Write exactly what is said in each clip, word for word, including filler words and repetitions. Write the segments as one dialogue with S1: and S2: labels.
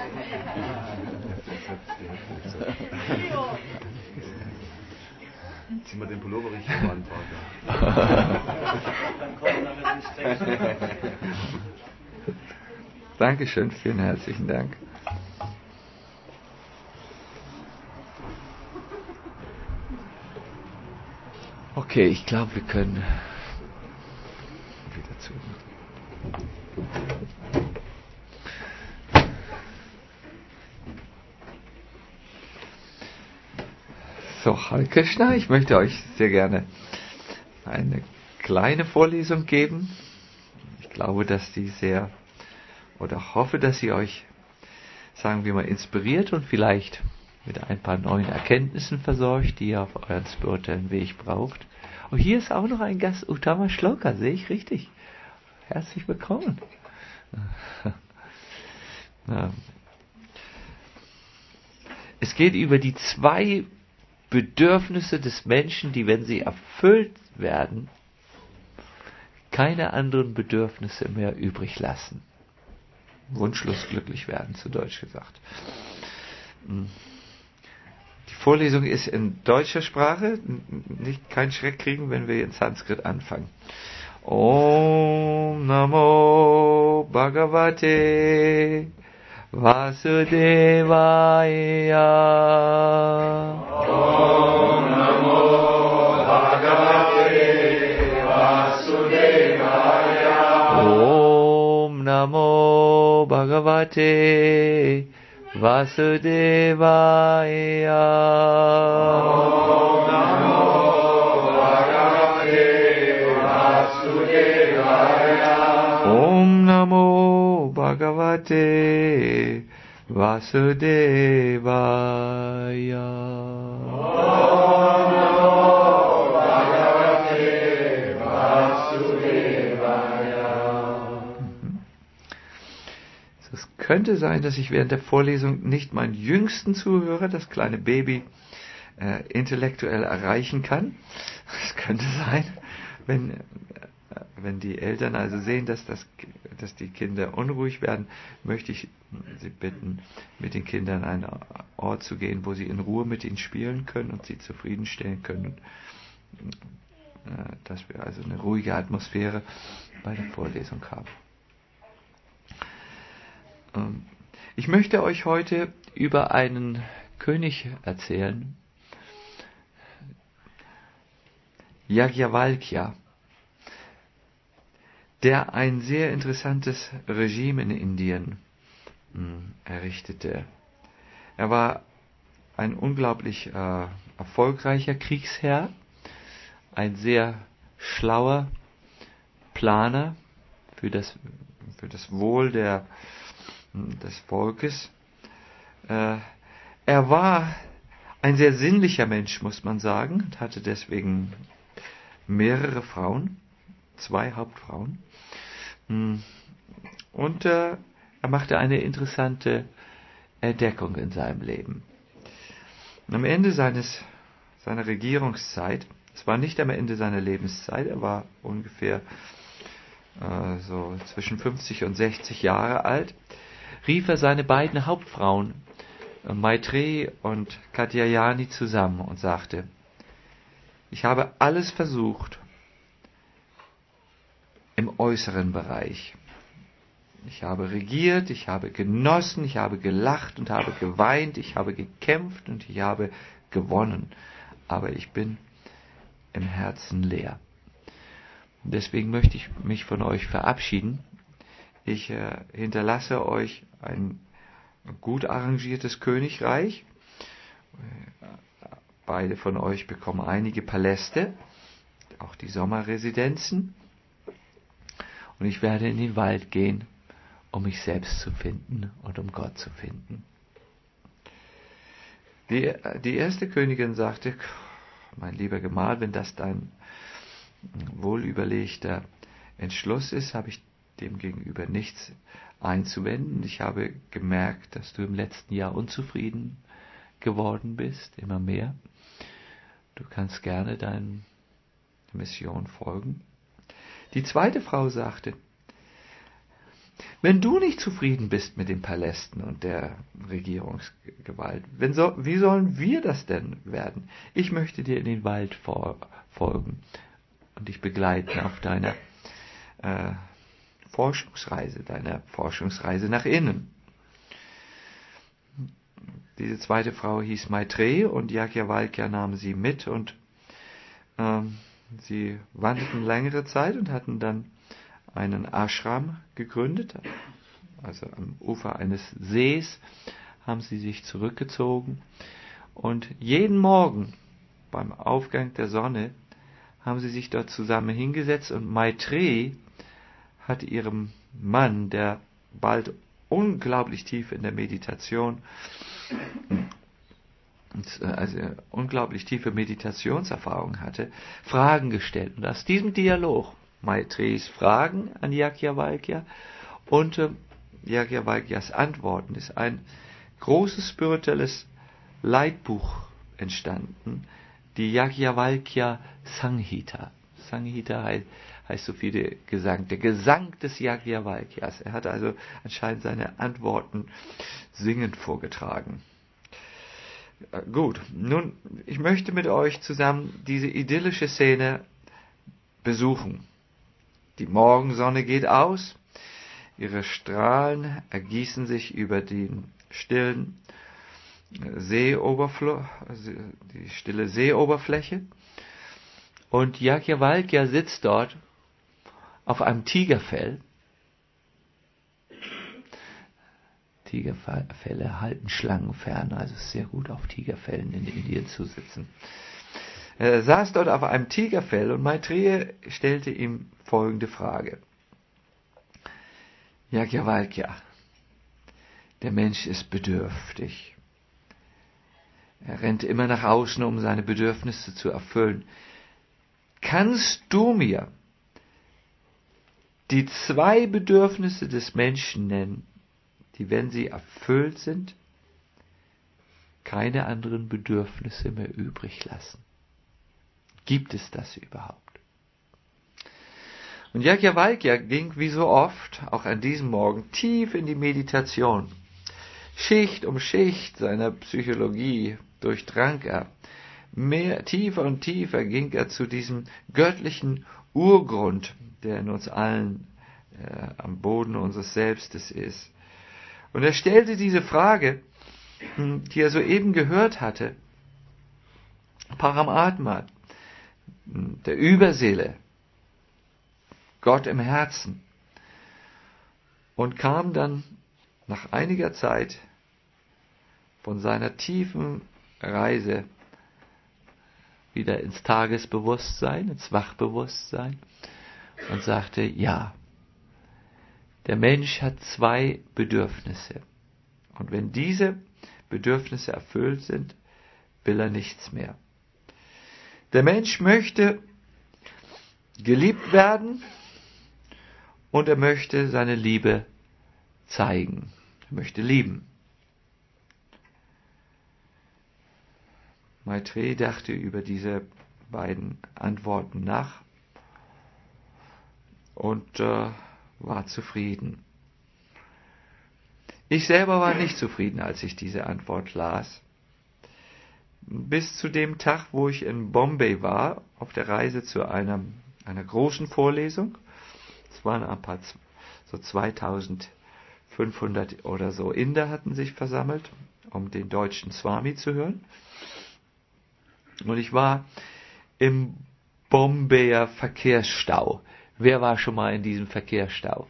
S1: Zieh mal den Pullover richtig an, Vater.
S2: Dann kommt nachher ins Text.
S3: Dankeschön, vielen herzlichen Dank. Okay, ich glaube, wir können wieder zu. So, Hare Krishna, ich möchte euch sehr gerne eine kleine Vorlesung geben. Ich glaube, dass die sehr, oder hoffe, dass sie euch, sagen wir mal, inspiriert und vielleicht mit ein paar neuen Erkenntnissen versorgt, die ihr auf euren spirituellen Weg braucht. Und hier ist auch noch ein Gast, Uttama Shloka, sehe ich richtig? Herzlich willkommen. Es geht über die zwei Bedürfnisse des Menschen, die, wenn sie erfüllt werden, keine anderen Bedürfnisse mehr übrig lassen. Wunschlos glücklich werden, zu Deutsch gesagt. Die Vorlesung ist in deutscher Sprache, nicht kein Schreck kriegen, wenn wir in Sanskrit anfangen. Om Namo Bhagavate Vasudevaya.
S4: Om Namo Bhagavate Vasudevaya.
S3: Om Namo Bhagavate Vasudevaya.
S4: Om Namo Bhagavate Vasudevaya.
S3: Om Namo Bhagavate Vasudevaya.
S4: Om Namo Bhagavate Vasudevaya.
S3: Es könnte sein, dass ich während der Vorlesung nicht meinen jüngsten Zuhörer, das kleine Baby, äh, intellektuell erreichen kann. Es könnte sein, wenn, äh, wenn die Eltern also sehen, dass, das, dass die Kinder unruhig werden, möchte ich sie bitten, mit den Kindern an einen Ort zu gehen, wo sie in Ruhe mit ihnen spielen können und sie zufriedenstellen können. Und, äh, dass wir also eine ruhige Atmosphäre bei der Vorlesung haben. Ich möchte euch heute über einen König erzählen, Yajnavalkya, der ein sehr interessantes Regime in Indien errichtete. Er war ein unglaublich äh, erfolgreicher Kriegsherr, ein sehr schlauer Planer für das, für das Wohl der des Volkes. Äh, er war ein sehr sinnlicher Mensch, muss man sagen, und hatte deswegen mehrere Frauen, zwei Hauptfrauen. Und äh, er machte eine interessante Entdeckung in seinem Leben. Am Ende seines, seiner Regierungszeit, es war nicht am Ende seiner Lebenszeit, er war ungefähr äh, so zwischen fünfzig und sechzig Jahre alt, rief er seine beiden Hauptfrauen, Maitreyi und Katyayani, zusammen und sagte: Ich habe alles versucht im äußeren Bereich. Ich habe regiert, ich habe genossen, ich habe gelacht und habe geweint, ich habe gekämpft und ich habe gewonnen. Aber ich bin im Herzen leer. Und deswegen möchte ich mich von euch verabschieden. Ich äh, hinterlasse euch ein gut arrangiertes Königreich. Beide von euch bekommen einige Paläste, auch die Sommerresidenzen. Und ich werde in den Wald gehen, um mich selbst zu finden und um Gott zu finden. Die, die erste Königin sagte: Mein lieber Gemahl, wenn das dein wohlüberlegter Entschluss ist, habe ich dem gegenüber nichts einzuwenden. Ich habe gemerkt, dass du im letzten Jahr unzufrieden geworden bist, immer mehr. Du kannst gerne deiner Mission folgen. Die zweite Frau sagte: Wenn du nicht zufrieden bist mit den Palästen und der Regierungsgewalt, wenn so, wie sollen wir das denn werden? Ich möchte dir in den Wald vor, folgen und dich begleiten auf deiner äh, Forschungsreise, deiner Forschungsreise nach innen. Diese zweite Frau hieß Maitreyi und Yajnavalkya nahm sie mit und ähm, sie wanderten längere Zeit und hatten dann einen Ashram gegründet. Also am Ufer eines Sees haben sie sich zurückgezogen und jeden Morgen beim Aufgang der Sonne haben sie sich dort zusammen hingesetzt und Maitreyi hat ihrem Mann, der bald unglaublich tief in der Meditation, also unglaublich tiefe Meditationserfahrung hatte, Fragen gestellt. Und aus diesem Dialog, Maitreyis Fragen an Yajnavalkya und äh, Yajnavalkyas Antworten, ist ein großes spirituelles Leitbuch entstanden, die Yajnavalkya Sanghita. Sanghita heißt, heißt so viel der Gesang, der Gesang des Yajnavalkyas. Er hat also anscheinend seine Antworten singend vorgetragen. Gut, nun, ich möchte mit euch zusammen diese idyllische Szene besuchen. Die Morgensonne geht aus, ihre Strahlen ergießen sich über den stillen Seeoberfläche, die stille Seeoberfläche, und Yajnavalkya sitzt dort auf einem Tigerfell. Tigerfelle halten Schlangen fern, also ist sehr gut auf Tigerfällen in Indien zu sitzen. Er saß dort auf einem Tigerfell und Maitreyi stellte ihm folgende Frage. Yajnavalkya, der Mensch ist bedürftig. Er rennt immer nach außen, um seine Bedürfnisse zu erfüllen. Kannst du mir die zwei Bedürfnisse des Menschen nennen, die, wenn sie erfüllt sind, keine anderen Bedürfnisse mehr übrig lassen? Gibt es das überhaupt? Und Yajnavalkya ging wie so oft, auch an diesem Morgen, tief in die Meditation. Schicht um Schicht seiner Psychologie durchdrang er. Mehr, tiefer und tiefer ging er zu diesem göttlichen Urgrund, der in uns allen äh, am Boden unseres Selbstes ist. Und er stellte diese Frage, die er soeben gehört hatte, Paramatma, der Überseele, Gott im Herzen, und kam dann nach einiger Zeit von seiner tiefen Reise wieder ins Tagesbewusstsein, ins Wachbewusstsein und sagte, ja, der Mensch hat zwei Bedürfnisse. Und wenn diese Bedürfnisse erfüllt sind, will er nichts mehr. Der Mensch möchte geliebt werden und er möchte seine Liebe zeigen. Er möchte lieben. Maitreyi dachte über diese beiden Antworten nach und äh, war zufrieden. Ich selber war nicht zufrieden, als ich diese Antwort las. Bis zu dem Tag, wo ich in Bombay war, auf der Reise zu einer, einer großen Vorlesung. Es waren ein paar, so zweitausendfünfhundert oder so Inder hatten sich versammelt, um den deutschen Swami zu hören. Und ich war im Bombayer Verkehrsstau. Wer war schon mal in diesem Verkehrsstau?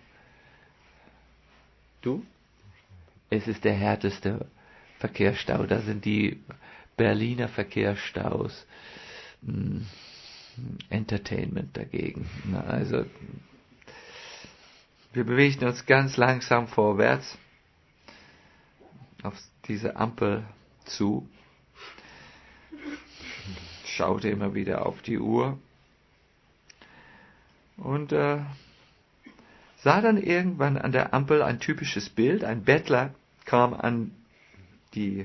S3: Du? Es ist der härteste Verkehrsstau. Da sind die Berliner Verkehrsstaus. Hm, Entertainment dagegen. Na, also, wir bewegten uns ganz langsam vorwärts auf diese Ampel zu. Schaute immer wieder auf die Uhr und äh, sah dann irgendwann an der Ampel ein typisches Bild. Ein Bettler kam an die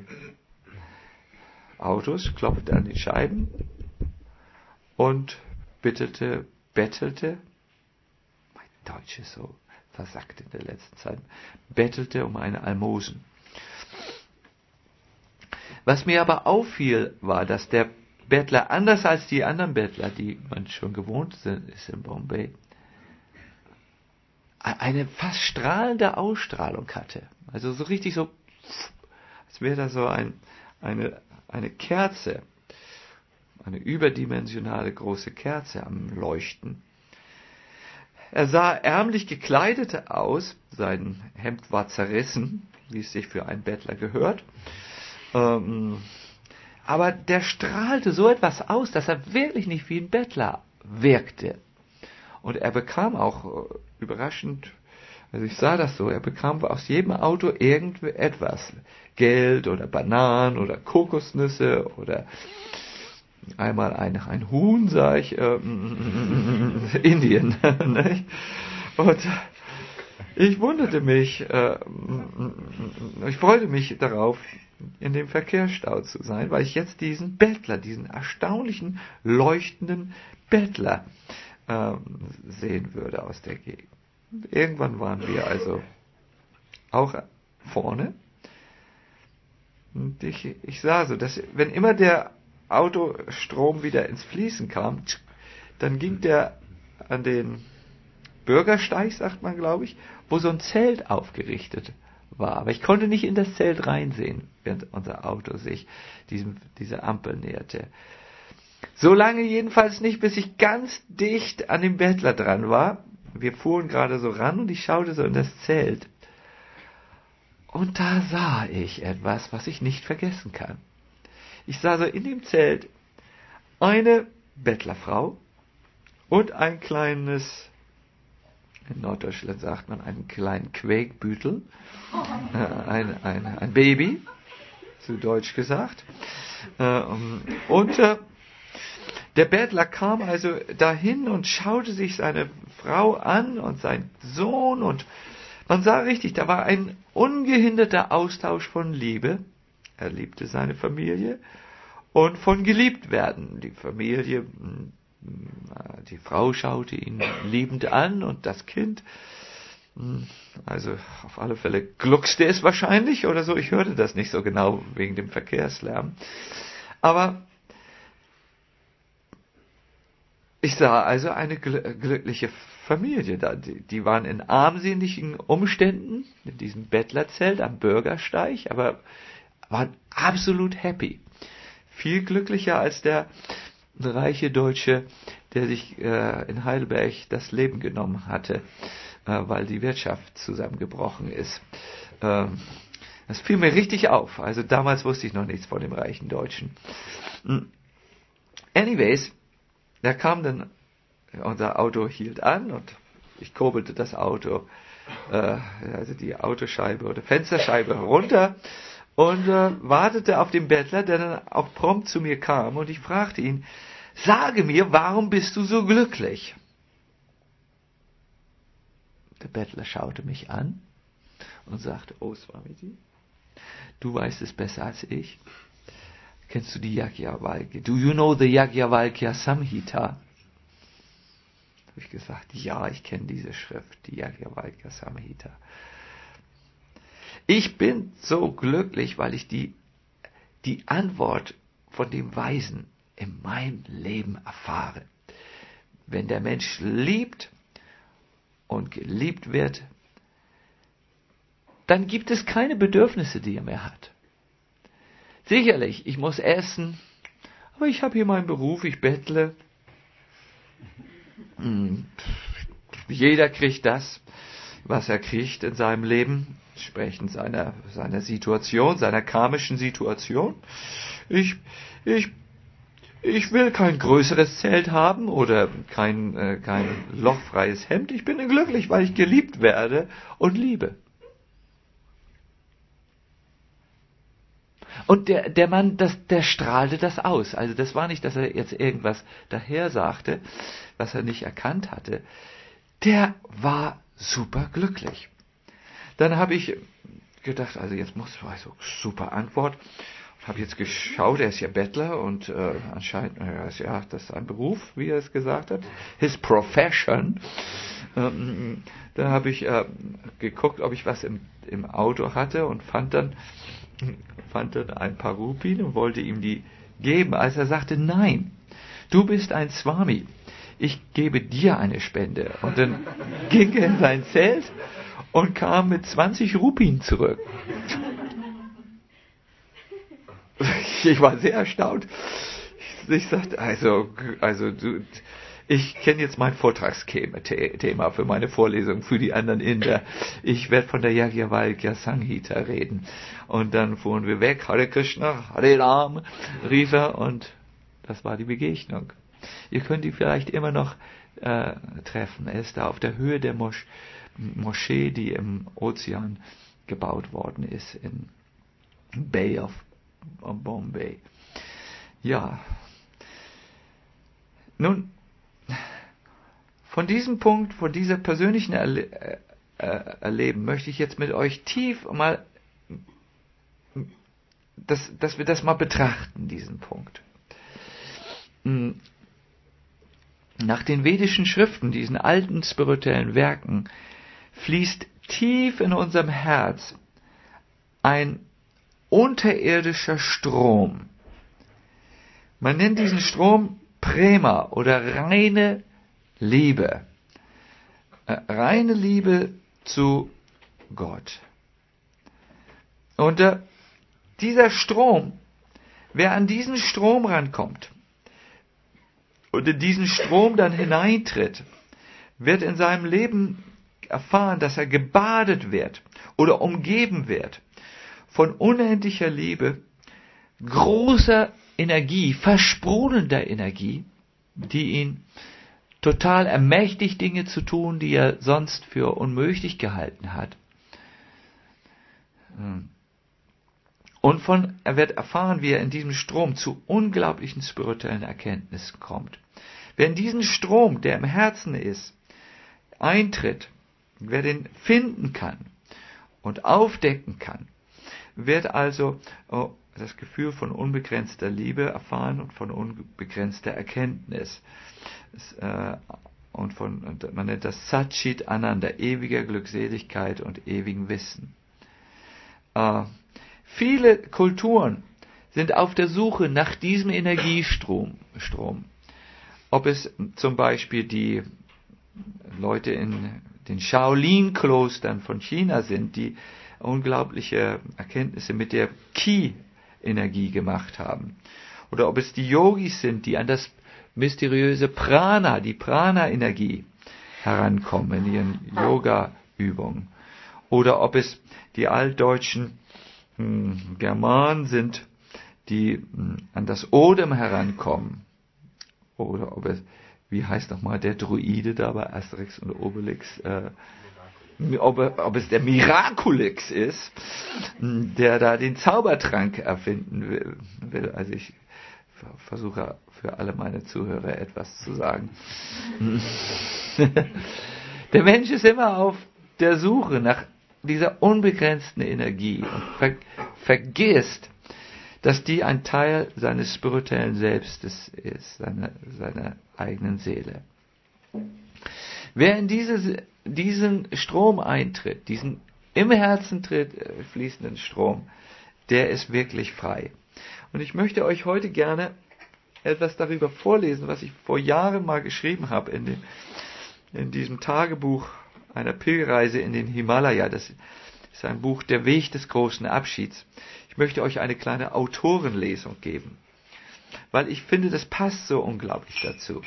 S3: Autos, klopfte an die Scheiben und bittete, bettelte. Mein Deutsch ist so versackt in der letzten Zeit, bettelte um eine Almosen. Was mir aber auffiel, war, dass der Bettler, anders als die anderen Bettler, die man schon gewohnt sind, ist in Bombay, eine fast strahlende Ausstrahlung hatte. Also so richtig so, als wäre da so ein, eine, eine Kerze, eine überdimensionale große Kerze am Leuchten. Er sah ärmlich gekleidet aus, sein Hemd war zerrissen, wie es sich für einen Bettler gehört. Ähm, aber der strahlte so etwas aus, dass er wirklich nicht wie ein Bettler wirkte. Und er bekam auch äh, überraschend, also ich sah das so, er bekam aus jedem Auto irgendetwas. Geld oder Bananen oder Kokosnüsse oder einmal ein, ein Huhn, sah ich, äh, Indien. Und ich wunderte mich, äh, ich freute mich darauf, in dem Verkehrsstau zu sein, weil ich jetzt diesen Bettler, diesen erstaunlichen, leuchtenden Bettler äh, sehen würde aus der Gegend. Irgendwann waren wir also auch vorne. Und ich, ich sah so, dass wenn immer der Autostrom wieder ins Fließen kam, dann ging der an den Bürgersteig, sagt man, glaube ich, wo so ein Zelt aufgerichtet war. Aber ich konnte nicht in das Zelt reinsehen, während unser Auto sich diesem, dieser Ampel näherte. So lange jedenfalls nicht, bis ich ganz dicht an dem Bettler dran war. Wir fuhren gerade so ran und ich schaute so in das Zelt. Und da sah ich etwas, was ich nicht vergessen kann. Ich sah so in dem Zelt eine Bettlerfrau und ein kleines, in Norddeutschland sagt man, einen kleinen Quäkbütel, äh, ein, ein, ein Baby, zu Deutsch gesagt. Äh, und äh, der Bettler kam also dahin und schaute sich seine Frau an und seinen Sohn und man sah richtig, da war ein ungehinderter Austausch von Liebe. Er liebte seine Familie und von geliebt werden. Die Familie, die Frau schaute ihn liebend an und das Kind, also auf alle Fälle gluckste es wahrscheinlich oder so. Ich hörte das nicht so genau wegen dem Verkehrslärm. Aber ich sah also eine gl- glückliche Familie da. Die, die waren in armseligen Umständen, in diesem Bettlerzelt am Bürgersteig, aber waren absolut happy. Viel glücklicher als der reiche Deutsche, der sich äh, in Heidelberg das Leben genommen hatte, äh, weil die Wirtschaft zusammengebrochen ist. Ähm, das fiel mir richtig auf. Also damals wusste ich noch nichts von dem reichen Deutschen. Anyways, da kam dann, unser Auto hielt an und ich kurbelte das Auto, äh, also die Autoscheibe oder Fensterscheibe runter und äh, wartete auf den Bettler, der dann auch prompt zu mir kam und ich fragte ihn, sage mir, warum bist du so glücklich? Der Bettler schaute mich an und sagte, oh Swamiji, du weißt es besser als ich. Kennst du die Yajnavalkya? Do you know the Yajnavalkya Samhita? Habe ich gesagt, ja, ich kenne diese Schrift, die Yajnavalkya Samhita. Ich bin so glücklich, weil ich die, die Antwort von dem Weisen in meinem Leben erfahre. Wenn der Mensch liebt und geliebt wird, dann gibt es keine Bedürfnisse, die er mehr hat. Sicherlich, ich muss essen, aber ich habe hier meinen Beruf, ich bettle. Jeder kriegt das, was er kriegt in seinem Leben, entsprechend seiner, seiner Situation, seiner karmischen Situation. Ich, ich, ich will kein größeres Zelt haben oder kein, äh, kein lochfreies Hemd. Ich bin glücklich, weil ich geliebt werde und liebe. Und der, der Mann, das, der strahlte das aus. Also das war nicht, dass er jetzt irgendwas daher sagte, was er nicht erkannt hatte. Der war super glücklich. Dann habe ich gedacht, also jetzt muss, also super Antwort. Habe jetzt geschaut, er ist ja Bettler und äh, anscheinend, naja, ist ja, das ist ein Beruf, wie er es gesagt hat. His profession. Ähm, da habe ich äh, geguckt, ob ich was im, im Auto hatte und fand dann, fand dann ein paar Rupien und wollte ihm die geben, als er sagte, nein, du bist ein Swami, ich gebe dir eine Spende. Und dann ging er in sein Zelt und kam mit zwanzig Rupien zurück. Ich war sehr erstaunt. Ich, ich sagte, also, also du, ich kenne jetzt mein Vortragsthema für meine Vorlesung für die anderen Inder. Ich werde von der Yajnavalkya Samhita reden. Und dann fuhren wir weg, Hare Krishna, Hare Ram, rief er, und das war die Begegnung. Ihr könnt ihn vielleicht immer noch äh, treffen. Er ist da auf der Höhe der Mosch- Moschee, die im Ozean gebaut worden ist, in Bay of Bombay. Ja. Nun, von diesem Punkt, von dieser persönlichen Erle- äh, Erleben möchte ich jetzt mit euch tief mal, dass, dass wir das mal betrachten, diesen Punkt. Nach den vedischen Schriften, diesen alten spirituellen Werken, fließt tief in unserem Herz ein unterirdischer Strom. Man nennt diesen Strom Prema oder reine Liebe. Äh, reine Liebe zu Gott. Und äh, dieser Strom, wer an diesen Strom rankommt und in diesen Strom dann hineintritt, wird in seinem Leben erfahren, dass er gebadet wird oder umgeben wird von unendlicher Liebe, großer Energie, versprudelnder Energie, die ihn total ermächtigt, Dinge zu tun, die er sonst für unmöglich gehalten hat. Und von, er wird erfahren, wie er in diesem Strom zu unglaublichen spirituellen Erkenntnissen kommt. Wer in diesen Strom, der im Herzen ist, eintritt, wer den finden kann und aufdecken kann, wird also oh, das Gefühl von unbegrenzter Liebe erfahren und von unbegrenzter Erkenntnis. Es, äh, und von, man nennt das Satchit Ananda, ewiger Glückseligkeit und ewigem Wissen. Äh, viele Kulturen sind auf der Suche nach diesem Energiestrom. Strom. Ob es zum Beispiel die Leute in den Shaolin-Klostern von China sind, die unglaubliche Erkenntnisse mit der Qi-Energie gemacht haben. Oder ob es die Yogis sind, die an das mysteriöse Prana, die Prana-Energie herankommen in ihren Yoga-Übungen. Oder ob es die altdeutschen hm, Germanen sind, die hm, an das Odem herankommen. Oder ob es, wie heißt nochmal der Druide da bei Asterix und Obelix, äh, ob, ob es der Miraculix ist, der da den Zaubertrank erfinden will. will. Also ich versuche für alle meine Zuhörer etwas zu sagen. Der Mensch ist immer auf der Suche nach dieser unbegrenzten Energie und ver- vergisst, dass die ein Teil seines spirituellen Selbstes ist, seiner, seiner eigenen Seele. Wer in diese, diesen Strom eintritt, diesen im Herzen tritt, äh, fließenden Strom, der ist wirklich frei. Und ich möchte euch heute gerne etwas darüber vorlesen, was ich vor Jahren mal geschrieben habe in, dem, in diesem Tagebuch einer Pilgerreise in den Himalaya. Das ist ein Buch, Der Weg des großen Abschieds. Ich möchte euch eine kleine Autorenlesung geben, weil ich finde, das passt so unglaublich dazu.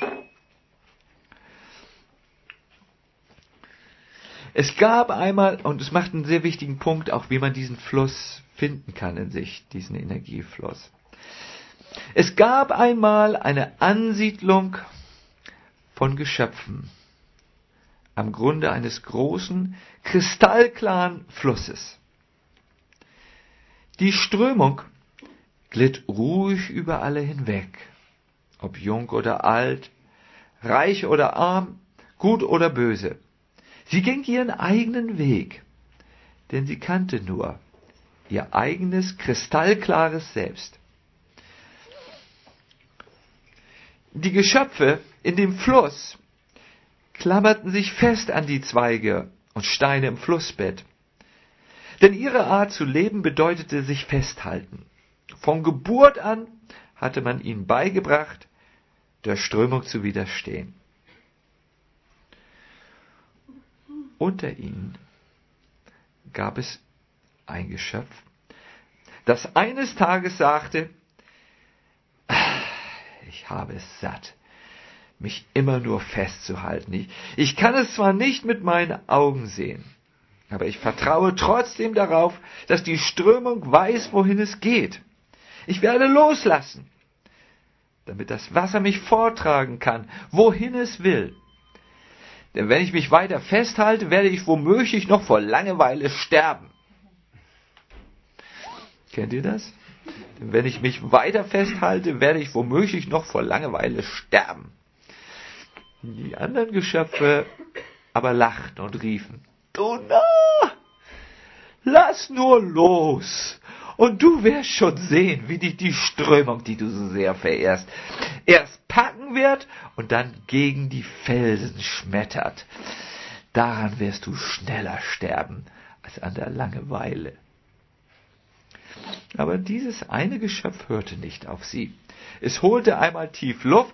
S3: Es gab einmal, und es macht einen sehr wichtigen Punkt, auch wie man diesen Fluss finden kann in sich, diesen Energiefluss. Es gab einmal eine Ansiedlung von Geschöpfen am Grunde eines großen, kristallklaren Flusses. Die Strömung glitt ruhig über alle hinweg, ob jung oder alt, reich oder arm, gut oder böse. Sie ging ihren eigenen Weg, denn sie kannte nur ihr eigenes kristallklares Selbst. Die Geschöpfe in dem Fluss klammerten sich fest an die Zweige und Steine im Flussbett. Denn ihre Art zu leben bedeutete sich festhalten. Von Geburt an hatte man ihnen beigebracht, der Strömung zu widerstehen. Unter ihnen gab es ein Geschöpf, das eines Tages sagte, ich habe es satt, mich immer nur festzuhalten. Ich, ich kann es zwar nicht mit meinen Augen sehen, aber ich vertraue trotzdem darauf, dass die Strömung weiß, wohin es geht. Ich werde loslassen, damit das Wasser mich vortragen kann, wohin es will. Denn wenn ich mich weiter festhalte, werde ich womöglich noch vor Langeweile sterben. Kennt ihr das? Denn wenn ich mich weiter festhalte, werde ich womöglich noch vor Langeweile sterben. Die anderen Geschöpfe aber lachten und riefen, du Narr, lass nur los, und du wirst schon sehen, wie dich die Strömung, die du so sehr verehrst, erst packen wird und dann gegen die Felsen schmettert. Daran wirst du schneller sterben als an der Langeweile. Aber dieses eine Geschöpf hörte nicht auf sie. Es holte einmal tief Luft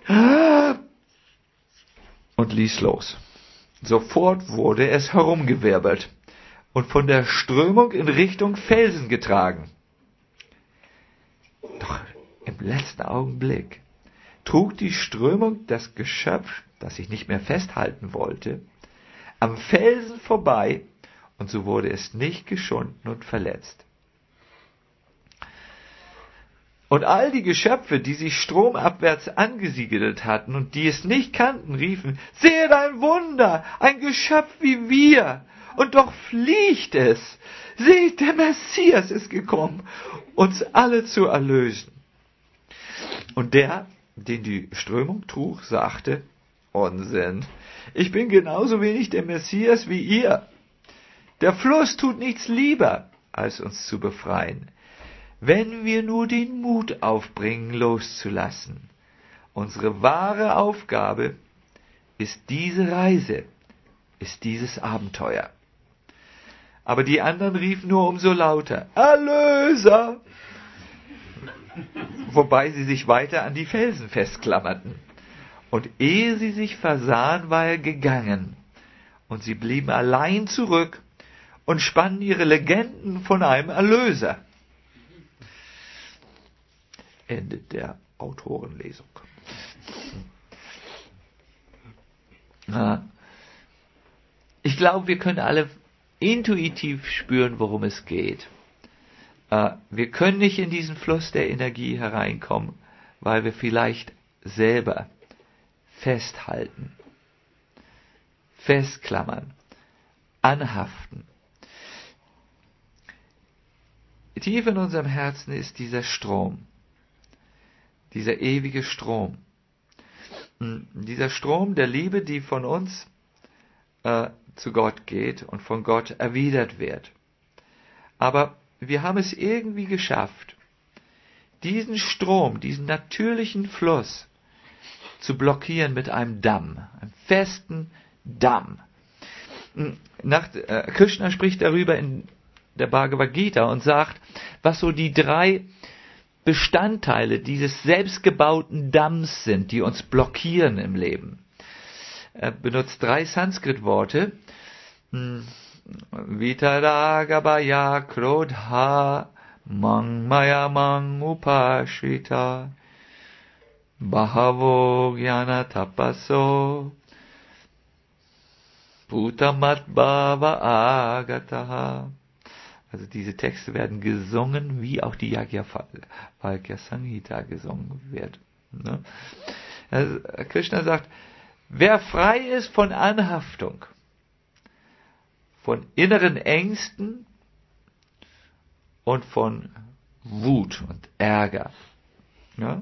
S3: und ließ los. Sofort wurde es herumgewirbelt und von der Strömung in Richtung Felsen getragen. Doch im letzten Augenblick trug die Strömung das Geschöpf, das sich nicht mehr festhalten wollte, am Felsen vorbei, und so wurde es nicht geschunden und verletzt. Und all die Geschöpfe, die sich stromabwärts angesiedelt hatten und die es nicht kannten, riefen, seht ein Wunder, ein Geschöpf wie wir, und doch fliegt es. Seht, der Messias ist gekommen, uns alle zu erlösen. Und der, den die Strömung trug, sagte, Unsinn, ich bin genauso wenig der Messias wie ihr. Der Fluss tut nichts lieber, als uns zu befreien. Wenn wir nur den Mut aufbringen, loszulassen. Unsere wahre Aufgabe ist diese Reise, ist dieses Abenteuer. Aber die anderen riefen nur umso lauter, Erlöser! Wobei sie sich weiter an die Felsen festklammerten. Und ehe sie sich versahen, war er gegangen. Und sie blieben allein zurück und spannen ihre Legenden von einem Erlöser. Ende der Autorenlesung. Ich glaube, wir können alle intuitiv spüren, worum es geht. Wir können nicht in diesen Fluss der Energie hereinkommen, weil wir vielleicht selber festhalten, festklammern, anhaften. Tief in unserem Herzen ist dieser Strom. Dieser ewige Strom. Dieser Strom der Liebe, die von uns äh, zu Gott geht und von Gott erwidert wird. Aber wir haben es irgendwie geschafft, diesen Strom, diesen natürlichen Fluss zu blockieren mit einem Damm, einem festen Damm. Nach, äh, Krishna spricht darüber in der Bhagavad Gita und sagt, was so die drei Bestandteile dieses selbstgebauten Damms sind, die uns blockieren im Leben. Er benutzt drei Sanskrit-Worte. Vitaragabhaya Krodha Mangmaya Mang Upashita Bahavo Jnana Tapaso Bhutamat Bhava Agataha. Also diese Texte werden gesungen, wie auch die Yajnavalkya Samhita gesungen wird. Ne? Also Krishna sagt, wer frei ist von Anhaftung, von inneren Ängsten und von Wut und Ärger. Ja?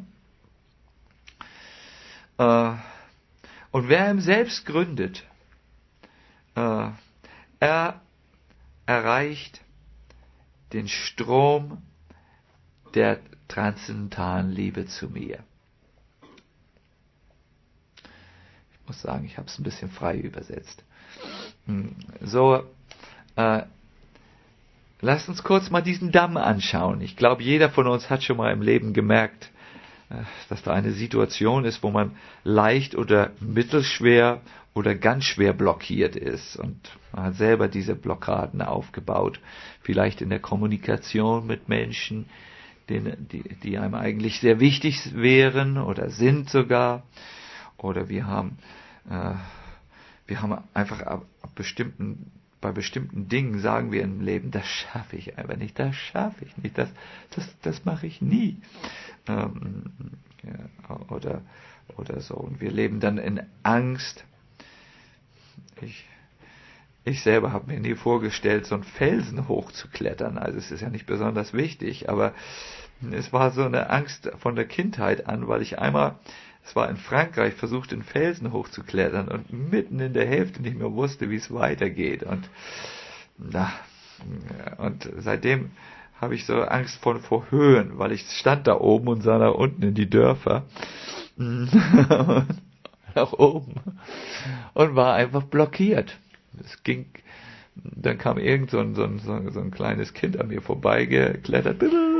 S3: Äh, und wer im Selbst gründet, äh, er erreicht den Strom der transzendentalen Liebe zu mir. Ich muss sagen, ich habe es ein bisschen frei übersetzt. So, äh, lasst uns kurz mal diesen Damm anschauen. Ich glaube, jeder von uns hat schon mal im Leben gemerkt, äh, dass da eine Situation ist, wo man leicht oder mittelschwer oder ganz schwer blockiert ist. Und man hat selber diese Blockaden aufgebaut. Vielleicht in der Kommunikation mit Menschen, die, die, die einem eigentlich sehr wichtig wären oder sind sogar. Oder wir haben, äh, wir haben einfach ab, ab bestimmten, bei bestimmten Dingen sagen wir im Leben, das schaffe ich einfach nicht, das schaffe ich nicht, das, das, das mache ich nie. Ähm, ja, oder, oder so. Und wir leben dann in Angst. Ich, ich selber habe mir nie vorgestellt, so einen Felsen hochzuklettern. Also es ist ja nicht besonders wichtig, aber es war so eine Angst von der Kindheit an, weil ich einmal, es war in Frankreich, versucht, den Felsen hochzuklettern und mitten in der Hälfte nicht mehr wusste, wie es weitergeht. Und, na, und seitdem habe ich so Angst vor, vor Höhen, weil ich stand da oben und sah da unten in die Dörfer. Nach oben. Und war einfach blockiert. Es ging, dann kam irgend so ein, so ein, so ein, so ein kleines Kind an mir vorbeigeklettert,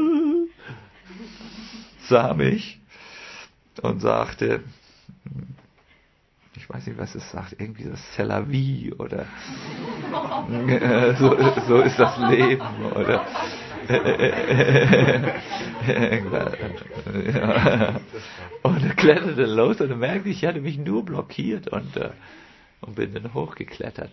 S3: sah mich und sagte, ich weiß nicht, was es sagt, irgendwie das C'est la vie oder so, so ist das Leben oder ja. Und er kletterte los und er merkte, ich hatte mich nur blockiert und, äh, und bin dann hochgeklettert.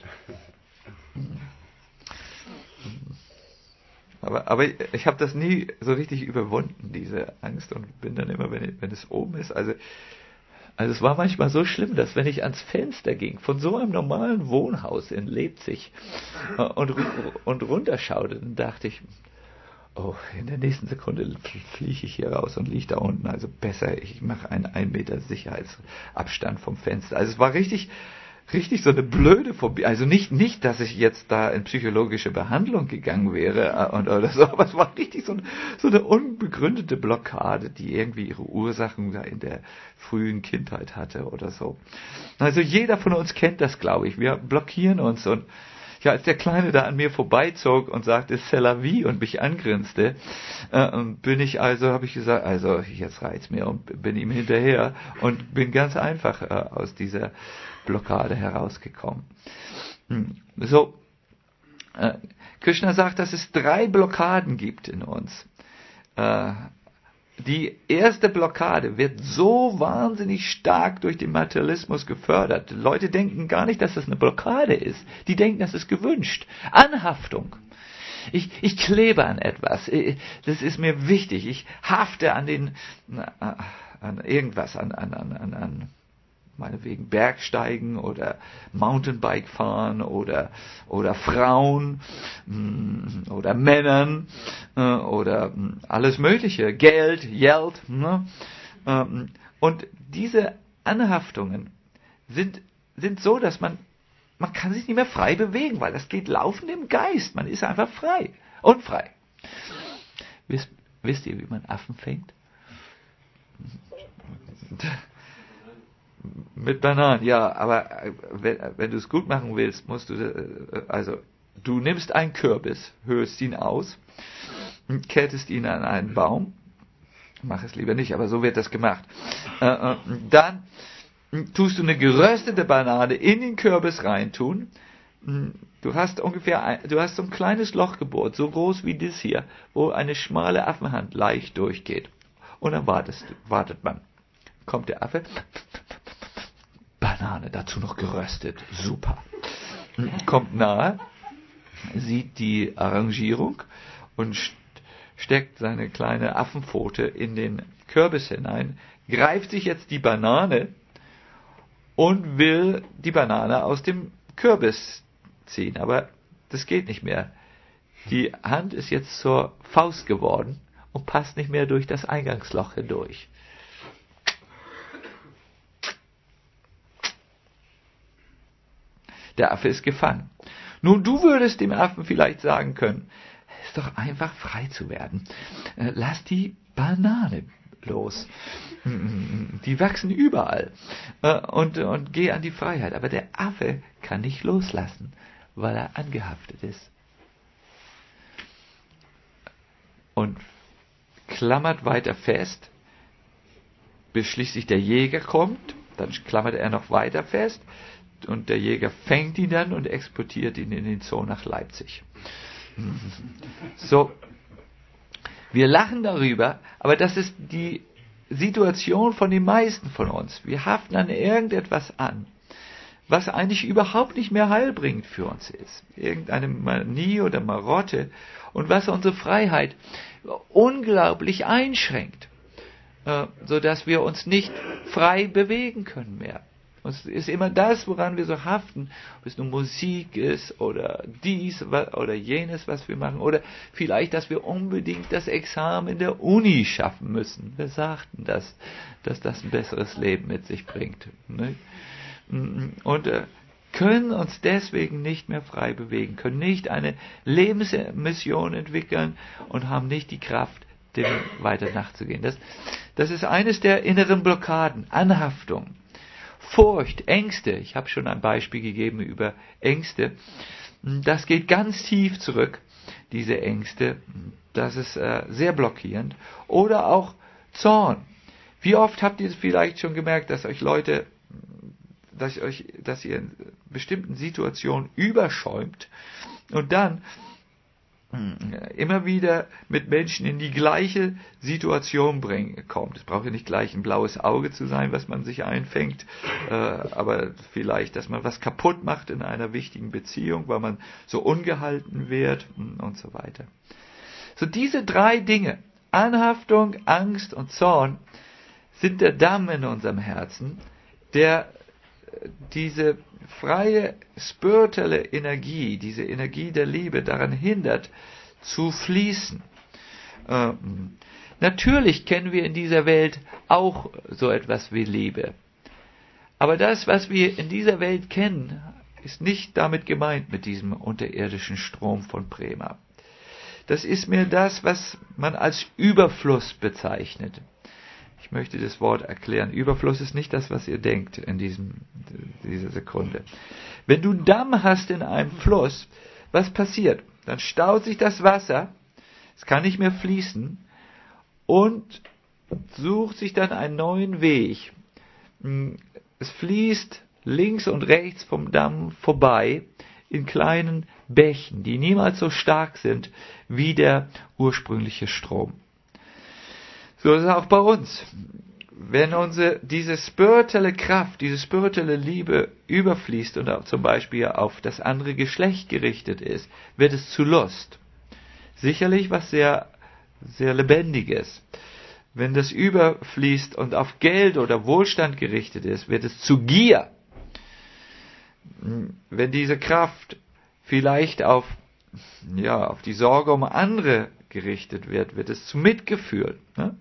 S3: Aber, aber ich habe das nie so richtig überwunden, diese Angst, und bin dann immer, wenn, wenn es oben ist, also, also es war manchmal so schlimm, dass wenn ich ans Fenster ging, von so einem normalen Wohnhaus in Leipzig äh, und, und runterschaute, dann dachte ich, oh, in der nächsten Sekunde fliege ich hier raus und liege da unten, also besser, ich mache einen ein Meter Sicherheitsabstand vom Fenster. Also es war richtig, richtig so eine blöde Phobie, also nicht, nicht, dass ich jetzt da in psychologische Behandlung gegangen wäre und, oder so, aber es war richtig so, so eine unbegründete Blockade, die irgendwie ihre Ursachen da in der frühen Kindheit hatte oder so. Also jeder von uns kennt das, glaube ich, wir blockieren uns. Und ja, als der Kleine da an mir vorbeizog und sagte C'est la vie und mich angrinste, äh, bin ich also, habe ich gesagt, also jetzt reizt mir, und bin ihm hinterher und bin ganz einfach äh, aus dieser Blockade herausgekommen. Hm. So, äh, Krishna sagt, dass es drei Blockaden gibt in uns. Äh, Die erste Blockade wird so wahnsinnig stark durch den Materialismus gefördert. Leute denken gar nicht, dass das eine Blockade ist. Die denken, das ist gewünscht. Anhaftung. Ich, ich klebe an etwas. Das ist mir wichtig. Ich hafte an den, an irgendwas, an, an, an, an meinetwegen Bergsteigen oder Mountainbike fahren oder, oder Frauen mh, oder Männern äh, oder mh, alles Mögliche, Geld, Geld. Ne? Ähm, und diese Anhaftungen sind, sind so, dass man, man kann sich nicht mehr frei bewegen, weil das geht laufend im Geist. Man ist einfach frei, unfrei. Wisst, wisst ihr, wie man Affen fängt? Mit Bananen, ja, aber wenn, wenn du es gut machen willst, musst du, also, du nimmst einen Kürbis, höhlst ihn aus, kettest ihn an einen Baum, mach es lieber nicht, aber so wird das gemacht. Äh, dann tust du eine geröstete Banane in den Kürbis reintun. Du hast ungefähr, ein, du hast so ein kleines Loch gebohrt, so groß wie das hier, wo eine schmale Affenhand leicht durchgeht. Und dann wartest, wartet man. Kommt der Affe, Banane, dazu noch geröstet, super. Kommt nahe, sieht die Arrangierung und steckt seine kleine Affenpfote in den Kürbis hinein, greift sich jetzt die Banane und will die Banane aus dem Kürbis ziehen. Aber das geht nicht mehr. Die Hand ist jetzt zur Faust geworden und passt nicht mehr durch das Eingangsloch hindurch. Der Affe ist gefangen. Nun, du würdest dem Affen vielleicht sagen können, es ist doch einfach frei zu werden. Lass die Banane los. Die wachsen überall. Und, und geh an die Freiheit. Aber der Affe kann nicht loslassen, weil er angehaftet ist. Und klammert weiter fest, bis schließlich der Jäger kommt. Dann klammert er noch weiter fest. Und der Jäger fängt ihn dann und exportiert ihn in den Zoo nach Leipzig. So. Wir lachen darüber, aber das ist die Situation von den meisten von uns. Wir haften an irgendetwas an, was eigentlich überhaupt nicht mehr heilbringend für uns ist. Irgendeine Manie oder Marotte und was unsere Freiheit unglaublich einschränkt, äh, sodass wir uns nicht frei bewegen können mehr. Es ist immer das, woran wir so haften, ob es nun Musik ist oder dies oder jenes, was wir machen, oder vielleicht, dass wir unbedingt das Examen in der Uni schaffen müssen. Wir sagten das, dass das ein besseres Leben mit sich bringt. Ne? Und äh, können uns deswegen nicht mehr frei bewegen, können nicht eine Lebensmission entwickeln und haben nicht die Kraft, dem weiter nachzugehen. Das, das ist eines der inneren Blockaden, Anhaftung. Furcht, Ängste, ich habe schon ein Beispiel gegeben über Ängste, das geht ganz tief zurück, diese Ängste, das ist äh, sehr blockierend. Oder auch Zorn. Wie oft habt ihr vielleicht schon gemerkt, dass euch Leute, dass, euch, dass ihr in bestimmten Situationen überschäumt und dann immer wieder mit Menschen in die gleiche Situation bringen, kommt. Es braucht ja nicht gleich ein blaues Auge zu sein, was man sich einfängt, äh, aber vielleicht, dass man was kaputt macht in einer wichtigen Beziehung, weil man so ungehalten wird und so weiter. So diese drei Dinge, Anhaftung, Angst und Zorn, sind der Damm in unserem Herzen, der diese freie spirituelle Energie, diese Energie der Liebe daran hindert, zu fließen. Ähm, natürlich kennen wir in dieser Welt auch so etwas wie Liebe. Aber das, was wir in dieser Welt kennen, ist nicht damit gemeint mit diesem unterirdischen Strom von Prema. Das ist mehr das, was man als Überfluss bezeichnet. Ich möchte das Wort erklären. Überfluss ist nicht das, was ihr denkt in diesem, dieser Sekunde. Wenn du einen Damm hast in einem Fluss, was passiert? Dann staut sich das Wasser, es kann nicht mehr fließen und sucht sich dann einen neuen Weg. Es fließt links und rechts vom Damm vorbei in kleinen Bächen, die niemals so stark sind wie der ursprüngliche Strom. So ist es auch bei uns. Wenn unsere, diese spirituelle Kraft, diese spirituelle Liebe überfließt und auch zum Beispiel auf das andere Geschlecht gerichtet ist, wird es zu Lust. Sicherlich was sehr, sehr Lebendiges. Wenn das überfließt und auf Geld oder Wohlstand gerichtet ist, wird es zu Gier. Wenn diese Kraft vielleicht auf, ja, auf die Sorge um andere gerichtet wird, wird es zu Mitgefühl. Ne?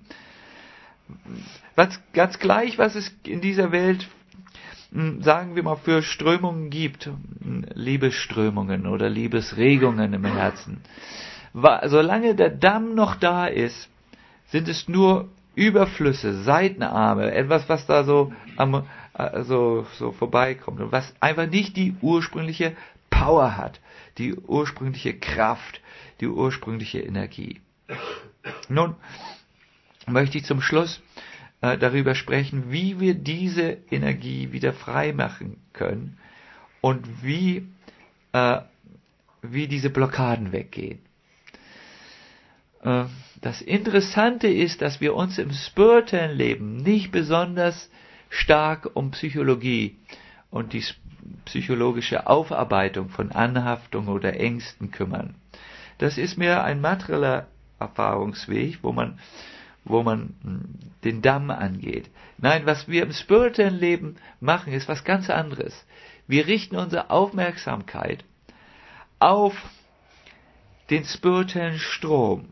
S3: Was, ganz gleich, was es in dieser Welt, sagen wir mal, für Strömungen gibt, Liebesströmungen oder Liebesregungen im Herzen. Solange der Damm noch da ist, sind es nur Überflüsse, Seitenarme, etwas, was da so, am, so, so vorbeikommt und was einfach nicht die ursprüngliche Power hat, die ursprüngliche Kraft, die ursprüngliche Energie. Nun möchte ich zum Schluss äh, darüber sprechen, wie wir diese Energie wieder frei machen können und wie, äh, wie diese Blockaden weggehen. Äh, das Interessante ist, dass wir uns im spirituellen Leben nicht besonders stark um Psychologie und die psychologische Aufarbeitung von Anhaftung oder Ängsten kümmern. Das ist mehr ein materieller Erfahrungsweg, wo man, wo man den Damm angeht. Nein, was wir im spirituellen Leben machen, ist was ganz anderes. Wir richten unsere Aufmerksamkeit auf den spirituellen Strom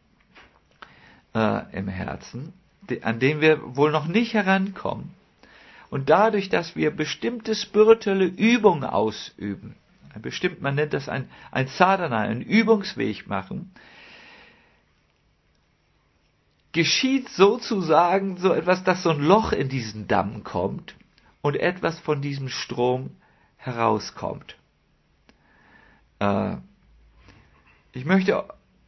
S3: äh, im Herzen, an den wir wohl noch nicht herankommen. Und dadurch, dass wir bestimmte spirituelle Übungen ausüben, ein bestimmt, man nennt das ein, ein Sadhana, einen Übungsweg machen, geschieht sozusagen so etwas, dass so ein Loch in diesen Damm kommt und etwas von diesem Strom herauskommt. Äh, ich möchte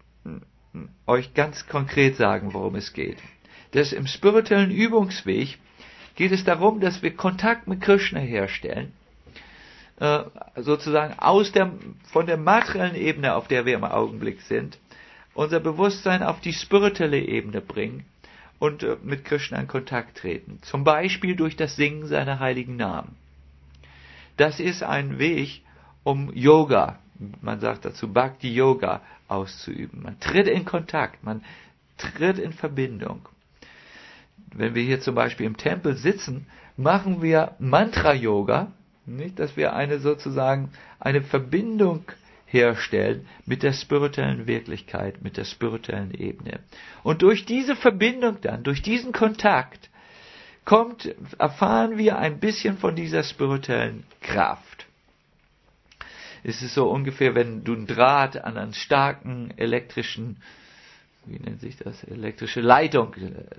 S3: euch ganz konkret sagen, worum es geht. Das im spirituellen Übungsweg geht es darum, dass wir Kontakt mit Krishna herstellen, äh, sozusagen aus der, von der materiellen Ebene, auf der wir im Augenblick sind, unser Bewusstsein auf die spirituelle Ebene bringen und äh, mit Krishna in Kontakt treten. Zum Beispiel durch das Singen seiner heiligen Namen. Das ist ein Weg, um Yoga, man sagt dazu Bhakti Yoga, auszuüben. Man tritt in Kontakt, man tritt in Verbindung. Wenn wir hier zum Beispiel im Tempel sitzen, machen wir Mantra-Yoga, nicht, dass wir eine sozusagen eine Verbindung herstellen mit der spirituellen Wirklichkeit, mit der spirituellen Ebene. Und durch diese Verbindung dann, durch diesen Kontakt, kommt, erfahren wir ein bisschen von dieser spirituellen Kraft. Es ist so ungefähr, wenn du einen Draht an einen starken elektrischen, wie nennt sich das, elektrische Leitung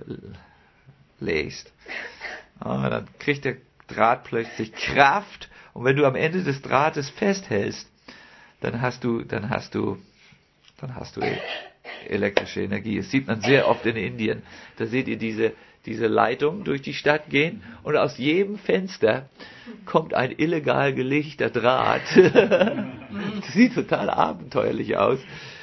S3: legst. Ah, dann kriegt der Draht plötzlich Kraft und wenn du am Ende des Drahtes festhältst, dann hast du, dann hast du, dann hast du elektrische Energie. Das sieht man sehr oft in Indien. Da seht ihr diese, diese Leitung durch die Stadt gehen und aus jedem Fenster kommt ein illegal gelegter Draht. Das sieht total abenteuerlich aus.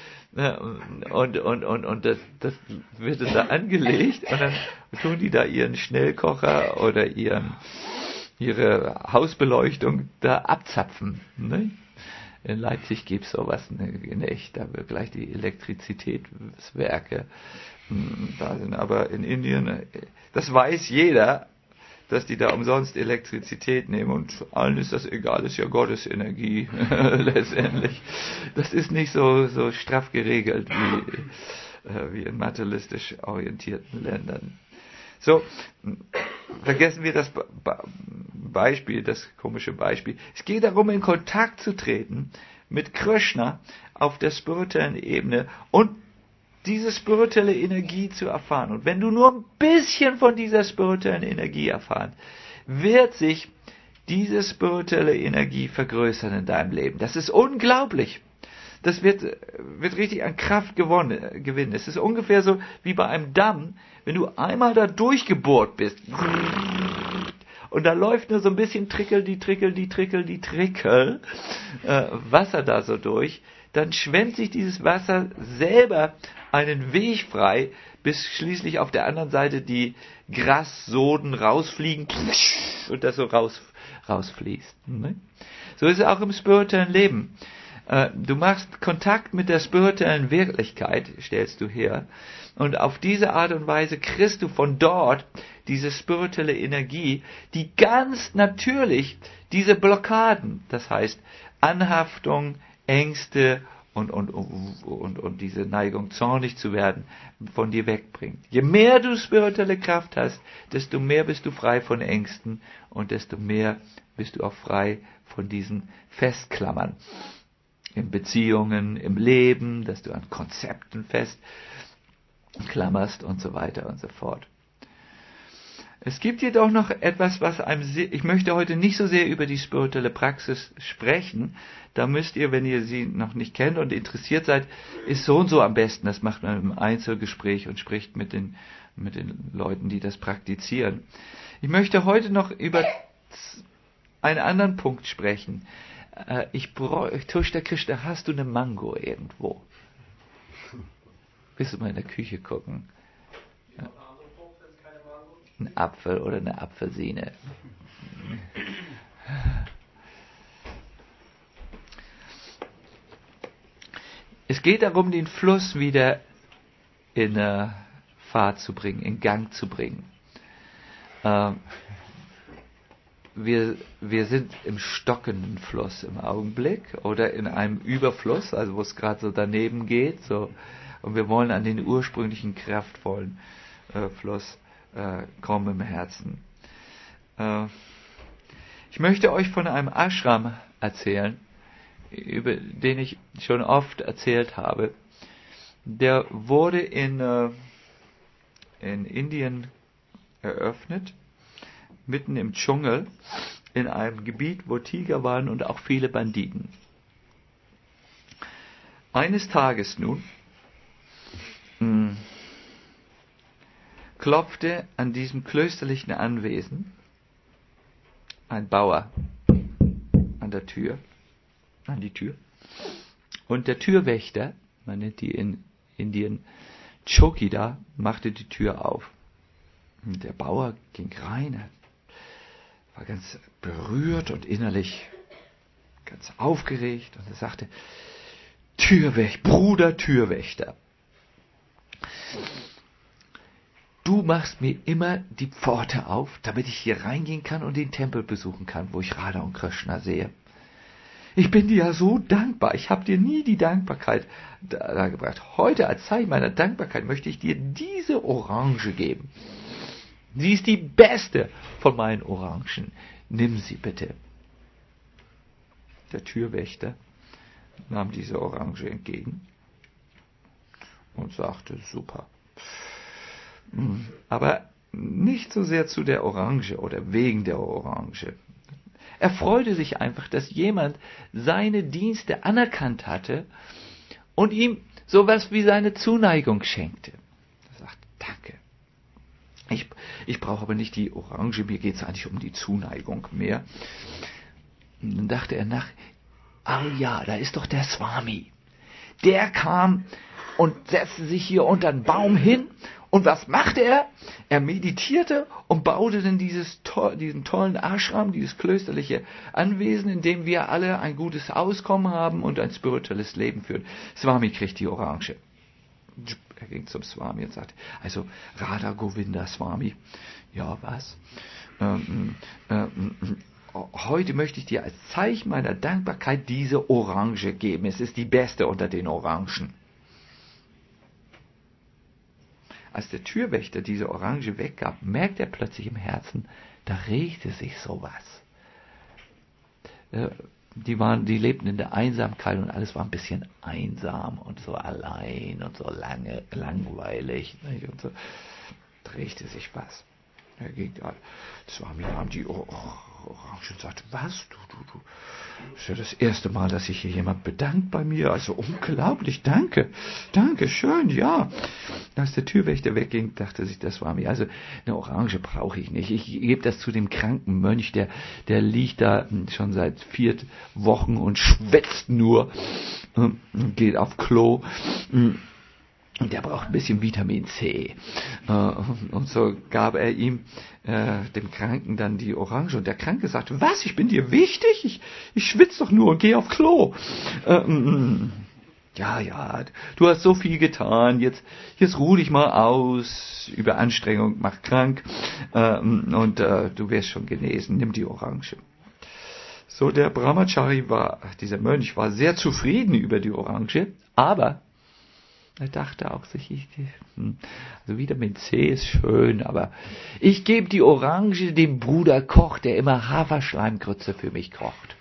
S3: Und, und, und, und das, das wird da angelegt und dann tun die da ihren Schnellkocher oder ihren, ihre Hausbeleuchtung da abzapfen. Ne? In Leipzig gibt es sowas in echt, da wird gleich die Elektrizitätswerke da sind. Aber in Indien, das weiß jeder, dass die da umsonst Elektrizität nehmen und allen ist das egal, ist ja Gottes Energie letztendlich. Das ist nicht so, so straff geregelt wie, äh, wie in materialistisch orientierten Ländern. So, vergessen wir das Beispiel, das komische Beispiel. Es geht darum, in Kontakt zu treten mit Krishna auf der spirituellen Ebene und diese spirituelle Energie zu erfahren. Und wenn du nur ein bisschen von dieser spirituellen Energie erfahren, wird sich diese spirituelle Energie vergrößern in deinem Leben. Das ist unglaublich. Das wird, wird richtig an Kraft gewonnen, gewinnen. Es ist ungefähr so wie bei einem Damm, wenn du einmal da durchgebohrt bist und da läuft nur so ein bisschen Trickel, die Trickel, die Trickel, die Trickel äh, Wasser da so durch, dann schwemmt sich dieses Wasser selber einen Weg frei, bis schließlich auf der anderen Seite die Grassoden rausfliegen und das so raus, rausfließt. So ist es auch im spirituellen Leben. Du machst Kontakt mit der spirituellen Wirklichkeit, stellst du her, und auf diese Art und Weise kriegst du von dort diese spirituelle Energie, die ganz natürlich diese Blockaden, das heißt Anhaftung, Ängste und, und, und, und diese Neigung, zornig zu werden, von dir wegbringt. Je mehr du spirituelle Kraft hast, desto mehr bist du frei von Ängsten und desto mehr bist du auch frei von diesen Festklammern. In Beziehungen, im Leben, dass du an Konzepten festklammerst und so weiter und so fort. Es gibt jedoch noch etwas, was einem, ich möchte heute nicht so sehr über die spirituelle Praxis sprechen, da müsst ihr, wenn ihr sie noch nicht kennt und interessiert seid, ist so und so am besten, das macht man im Einzelgespräch und spricht mit den, mit den Leuten, die das praktizieren. Ich möchte heute noch über einen anderen Punkt sprechen. Ich bräuchte, Tushta Krishna, hast du eine Mango irgendwo? Willst du mal in der Küche gucken? Ja. Ein Apfel oder eine Apfelsine. Es geht darum, den Fluss wieder in äh, Fahrt zu bringen, in Gang zu bringen. Äh, wir, wir sind im stockenden Fluss im Augenblick oder in einem Überfluss, also wo es gerade so daneben geht, so, und wir wollen an den ursprünglichen kraftvollen äh, Fluss äh, kommen im Herzen. Äh, ich möchte euch von einem Ashram erzählen, über den ich schon oft erzählt habe. Der wurde in, äh, in Indien eröffnet, mitten im Dschungel, in einem Gebiet, wo Tiger waren und auch viele Banditen. Eines Tages nun mh, klopfte an diesem klösterlichen Anwesen ein Bauer an der Tür, an die Tür, und der Türwächter, man nennt die in Indien Chokidar, machte die Tür auf. Und der Bauer ging rein, war ganz berührt und innerlich ganz aufgeregt, und er sagte: Türwächter, Bruder Türwächter, du machst mir immer die Pforte auf, damit ich hier reingehen kann und den Tempel besuchen kann, wo ich Radha und Krishna sehe. Ich bin dir ja so dankbar. Ich habe dir nie die Dankbarkeit dargebracht. Heute als Zeichen meiner Dankbarkeit möchte ich dir diese Orange geben. Sie ist die beste von meinen Orangen. Nimm sie bitte. Der Türwächter nahm diese Orange entgegen und sagte: Super. Aber nicht so sehr zu der Orange oder wegen der Orange. Er freute sich einfach, dass jemand seine Dienste anerkannt hatte und ihm sowas wie seine Zuneigung schenkte. Er sagte: Danke. Ich, ich brauche aber nicht die Orange, mir geht es eigentlich um die Zuneigung mehr. Und dann dachte er nach: Ah ja, da ist doch der Swami. Der kam und setzte sich hier unter den Baum hin. Und was machte er? Er meditierte und baute dann dieses to- diesen tollen Ashram, dieses klösterliche Anwesen, in dem wir alle ein gutes Auskommen haben und ein spirituelles Leben führen. Swami kriegt die Orange. Er ging zum Swami und sagte: Also Radha Govinda Swami, ja was? Ähm, ähm, heute möchte ich dir als Zeichen meiner Dankbarkeit diese Orange geben. Es ist die beste unter den Orangen. Als der Türwächter diese Orange weggab, merkte er plötzlich im Herzen, da regte sich sowas. Die, waren, die lebten in der Einsamkeit und alles war ein bisschen einsam und so allein und so lange, langweilig. Und so regte sich was. Er ging da, Swami nahm die Orange und sagte: Was, du, du, du, das ist ja das erste Mal, dass sich hier jemand bedankt bei mir, also unglaublich, danke, danke, schön, ja. Als der Türwächter wegging, dachte sich der Swami: Also eine Orange brauche ich nicht, ich gebe das zu dem kranken Mönch, der, der liegt da schon seit vier Wochen und schwätzt nur, geht auf Klo, und der braucht ein bisschen Vitamin C. Und so gab er ihm, äh, dem Kranken, dann die Orange. Und der Kranke sagte: Was, ich bin dir wichtig? Ich, ich schwitze doch nur und gehe auf Klo. Ähm, ja, ja, du hast so viel getan. Jetzt, jetzt ruh dich mal aus. Überanstrengung macht krank. Ähm, und äh, du wirst schon genesen. Nimm die Orange. So, der Brahmachari war, dieser Mönch war sehr zufrieden über die Orange. Aber er dachte auch sich, ich, also Vitamin C ist schön, aber ich gebe die Orange dem Bruder Koch, der immer Haferschleimgrütze für mich kocht.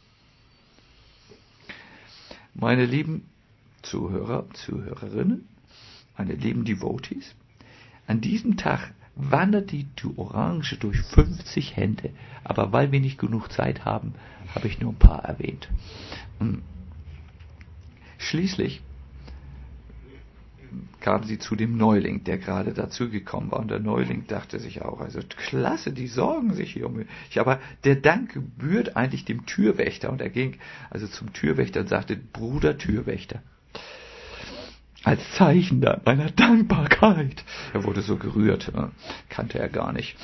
S3: Meine lieben Zuhörer und Zuhörerinnen, meine lieben Devotees, an diesem Tag wandert die Orange durch fünfzig Hände, aber weil wir nicht genug Zeit haben, habe ich nur ein paar erwähnt. Schließlich kam sie zu dem Neuling, der gerade dazugekommen war. Und der Neuling dachte sich auch: Also klasse, die sorgen sich hier um mich. Aber der Dank gebührt eigentlich dem Türwächter. Und er ging also zum Türwächter und sagte: Bruder Türwächter, als Zeichen meiner Dankbarkeit. Er wurde so gerührt, kannte er gar nicht.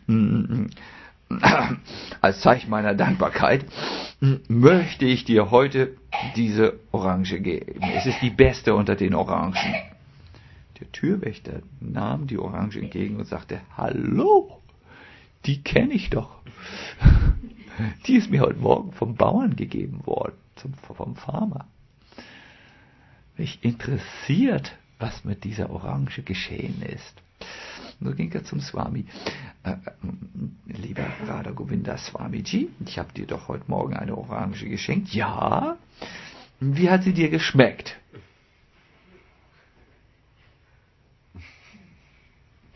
S3: Als Zeichen meiner Dankbarkeit möchte ich dir heute diese Orange geben. Es ist die beste unter den Orangen. Der Türwächter nahm die Orange entgegen und sagte: Hallo, die kenne ich doch. Die ist mir heute Morgen vom Bauern gegeben worden, zum, vom Farmer. Mich interessiert, was mit dieser Orange geschehen ist. Und so ging er zum Swami. Äh, lieber Radha Govinda Swamiji, ich habe dir doch heute Morgen eine Orange geschenkt. Ja? Wie hat sie dir geschmeckt?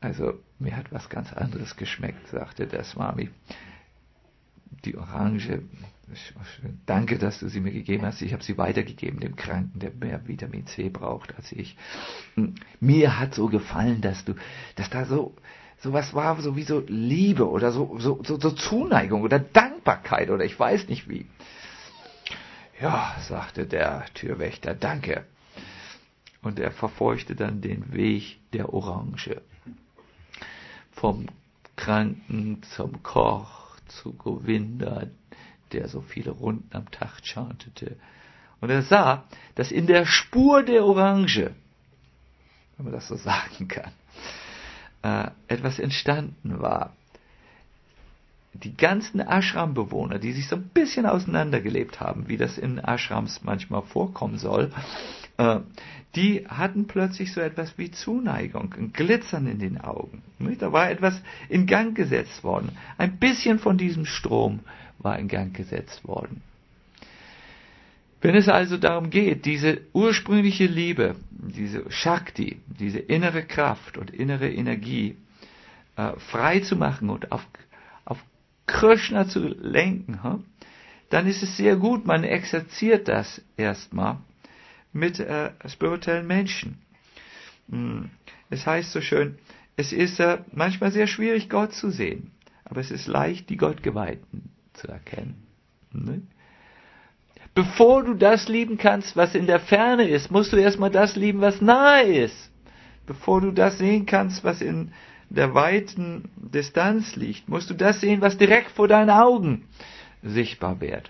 S3: Also mir hat was ganz anderes geschmeckt, sagte der Swami. Die Orange, danke, dass du sie mir gegeben hast. Ich habe sie weitergegeben dem Kranken, der mehr Vitamin C braucht als ich. Mir hat so gefallen, dass du, dass da so so was war, so wie so Liebe oder so so so, so Zuneigung oder Dankbarkeit oder ich weiß nicht wie. Ja, sagte der Türwächter, danke. Und er verfolgte dann den Weg der Orange. Vom Kranken zum Koch, zu Govinda, der so viele Runden am Tag chantete. Und er sah, dass in der Spur der Orange, wenn man das so sagen kann, äh, etwas entstanden war. Die ganzen Ashram-Bewohner, die sich so ein bisschen auseinandergelebt haben, wie das in Ashrams manchmal vorkommen soll, äh, die hatten plötzlich so etwas wie Zuneigung, ein Glitzern in den Augen. Da war etwas in Gang gesetzt worden. Ein bisschen von diesem Strom war in Gang gesetzt worden. Wenn es also darum geht, diese ursprüngliche Liebe, diese Shakti, diese innere Kraft und innere Energie äh, frei zu machen und auf, auf Krishna zu lenken, hm? dann ist es sehr gut, man exerziert das erstmal mit äh, spirituellen Menschen. Es heißt so schön, es ist äh, manchmal sehr schwierig, Gott zu sehen, aber es ist leicht, die Gottgeweihten zu erkennen. Ne? Bevor du das lieben kannst, was in der Ferne ist, musst du erstmal das lieben, was nahe ist. Bevor du das sehen kannst, was in der weiten Distanz liegt, musst du das sehen, was direkt vor deinen Augen sichtbar wird.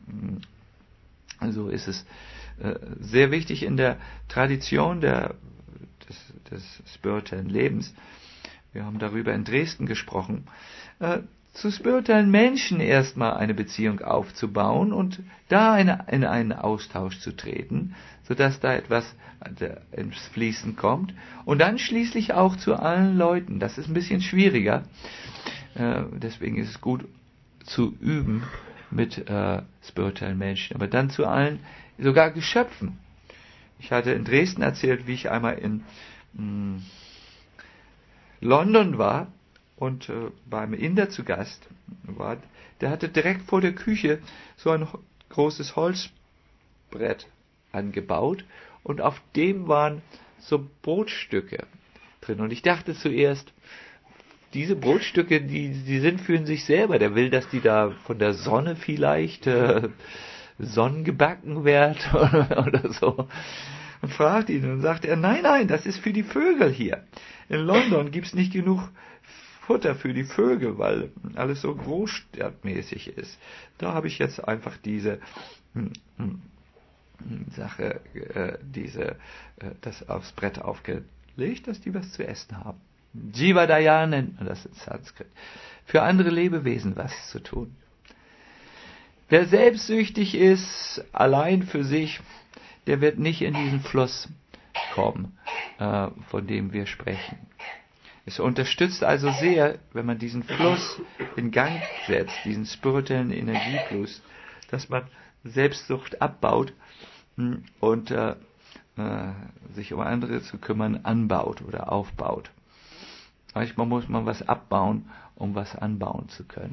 S3: So ist es äh, sehr wichtig in der Tradition der, des, des spirituellen Lebens. Wir haben darüber in Dresden gesprochen, äh, zu spirituellen Menschen erstmal eine Beziehung aufzubauen und da in, in einen Austausch zu treten, sodass da etwas ins Fließen kommt und dann schließlich auch zu allen Leuten. Das ist ein bisschen schwieriger, äh, deswegen ist es gut zu üben mit äh, spirituellen Menschen, aber dann zu allen, sogar Geschöpfen. Ich hatte in Dresden erzählt, wie ich einmal in mh, London war und äh, beim Inder zu Gast war. Der hatte direkt vor der Küche so ein großes Holzbrett angebaut und auf dem waren so Brotstücke drin. Und ich dachte zuerst, diese Brotstücke, die, die sind für sich selber. Der will, dass die da von der Sonne vielleicht äh, sonnengebacken werden oder, oder so. Und fragt ihn und sagt er, nein, nein, das ist für die Vögel hier. In London gibt's nicht genug Futter für die Vögel, weil alles so großstadtmäßig ist. Da habe ich jetzt einfach diese hm, hm, Sache, äh, diese, äh, das aufs Brett aufgelegt, dass die was zu essen haben. Jivadaya nennt man das in Sanskrit. Für andere Lebewesen was zu tun. Wer selbstsüchtig ist, allein für sich, der wird nicht in diesen Fluss kommen, äh, von dem wir sprechen. Es unterstützt also sehr, wenn man diesen Fluss in Gang setzt, diesen spirituellen Energiefluss, dass man Selbstsucht abbaut und äh, äh, sich um andere zu kümmern, anbaut oder aufbaut. Manchmal muss man was abbauen, um was anbauen zu können.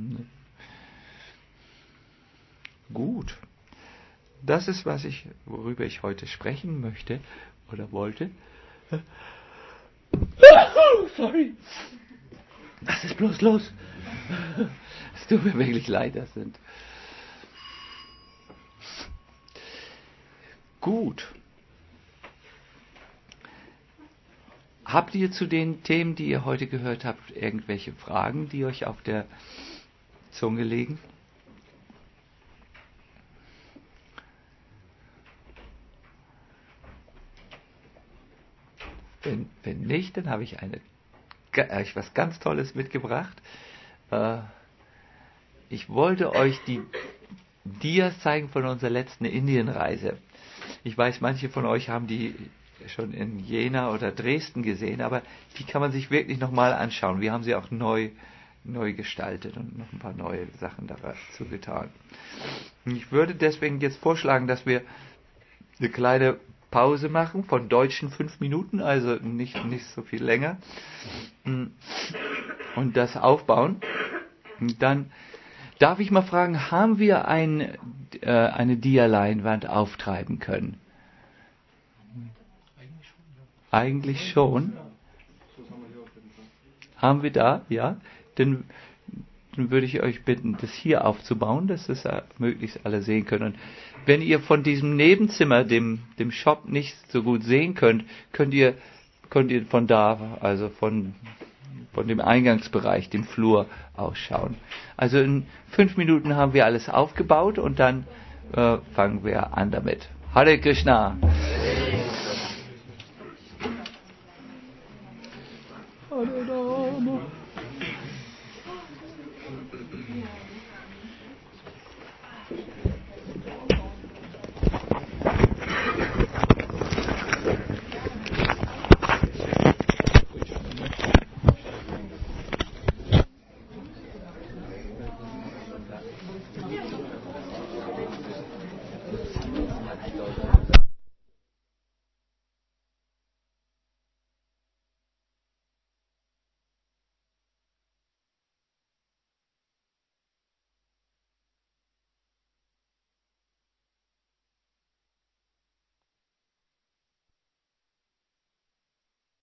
S3: Gut. Das ist, was ich, worüber ich heute sprechen möchte oder wollte. Oh, sorry. Was ist bloß los? Es tut mir wirklich leid, das sind. Gut. Habt ihr zu den Themen, die ihr heute gehört habt, irgendwelche Fragen, die euch auf der Zunge liegen? Wenn, wenn nicht, dann habe ich eine, euch was ganz Tolles mitgebracht. Äh, ich wollte euch die Dias zeigen von unserer letzten Indienreise. Ich weiß, manche von euch haben die schon in Jena oder Dresden gesehen, aber die kann man sich wirklich nochmal anschauen. Wir haben sie auch neu, neu gestaltet und noch ein paar neue Sachen dazu getan. Ich würde deswegen jetzt vorschlagen, dass wir eine kleine Pause machen von deutschen fünf Minuten, also nicht, nicht so viel länger. Und das aufbauen. Und dann darf ich mal fragen, haben wir ein, äh, eine Dia-Leinwand auftreiben können? Eigentlich schon. Haben wir da? Ja. Dann, dann würde ich euch bitten, das hier aufzubauen, dass das möglichst alle sehen können. Und wenn ihr von diesem Nebenzimmer, dem, dem Shop, nicht so gut sehen könnt, könnt ihr, könnt ihr von da, also von, von dem Eingangsbereich, dem Flur ausschauen. Also in fünf Minuten haben wir alles aufgebaut und dann äh, fangen wir an damit. Hare Krishna! Hare Rama!